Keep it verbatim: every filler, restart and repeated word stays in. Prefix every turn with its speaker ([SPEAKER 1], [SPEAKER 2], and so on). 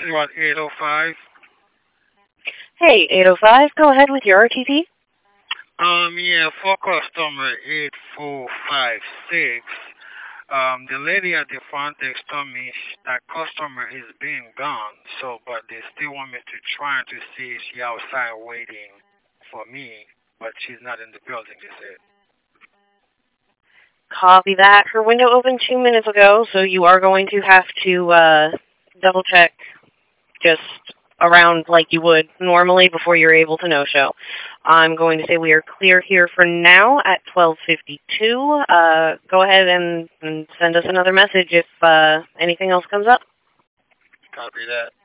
[SPEAKER 1] is what, eight oh five?
[SPEAKER 2] Hey, eight oh five, go ahead with your R T P.
[SPEAKER 1] Um, yeah, for customer eight four five six, um, the lady at the front desk told me sh- that customer is being gone, so, but they still want me to try to see if she outside waiting for me, but she's not in the building, they said.
[SPEAKER 2] Copy that. Her window opened two minutes ago, so you are going to have to uh, double check just around like you would normally before you're able to no-show. I'm going to say we are clear here for now at twelve fifty-two. Uh, go ahead and, and send us another message if uh, anything else comes up.
[SPEAKER 1] Copy that.